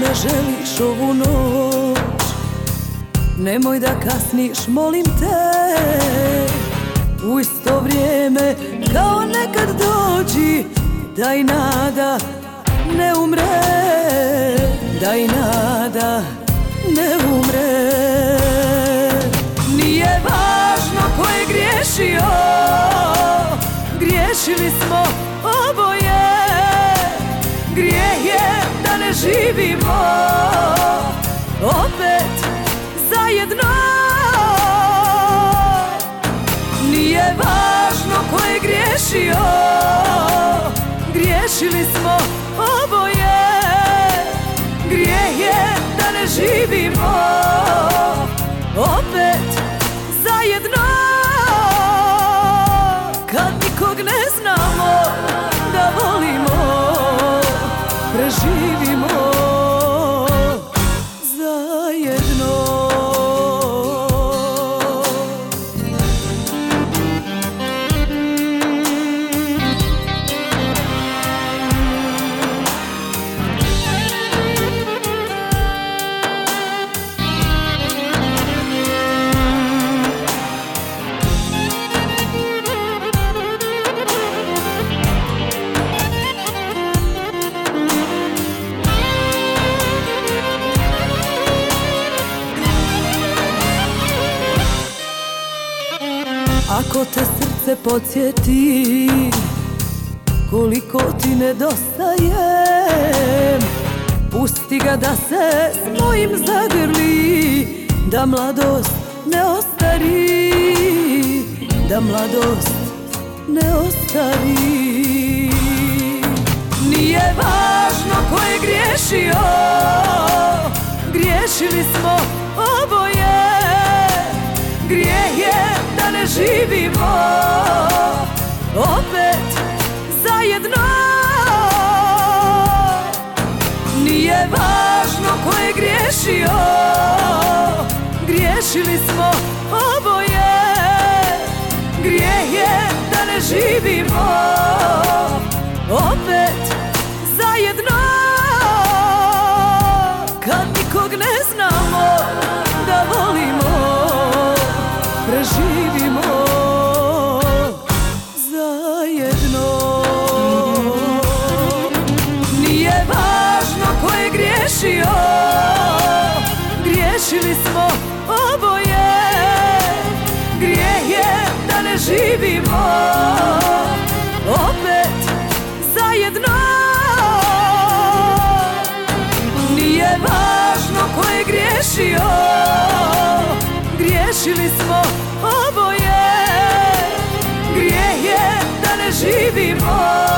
da želiš ovu noć, nemoj da kasniš, molim te. U isto vrijeme kao nekad dođi, daj nada ne umre, daj nada ne umre. Nije važno ko je griješio, griješili smo oboje. Grijeh je da ne živimo opet zajedno. Nije važno ko je griješio, griješili smo oboje. Grijeh je da ne živimo opet zajedno. Kad nikog ne znamo da volimo, preživimo zajedno. Ako te srce podsjeti koliko ti nedostajem, pusti ga da se s mojim zagrli, da mladost ne ostari, da mladost ne ostari. Nije važno ko je griješio, griješili smo oboje. Grijeh je da ne živimo opet zajedno. Nije važno ko je griješio, griješili smo oboje. Grijeh je da ne živimo opet zajedno. Kad nikog ne znamo da volimo, preživimo zajedno. Nije važno ko je griješio, griješili smo oboje. Grijeh je da ne živimo opet zajedno. Nije važno ko je griješio, griješili smo oboje. Grijeh je da ne živimo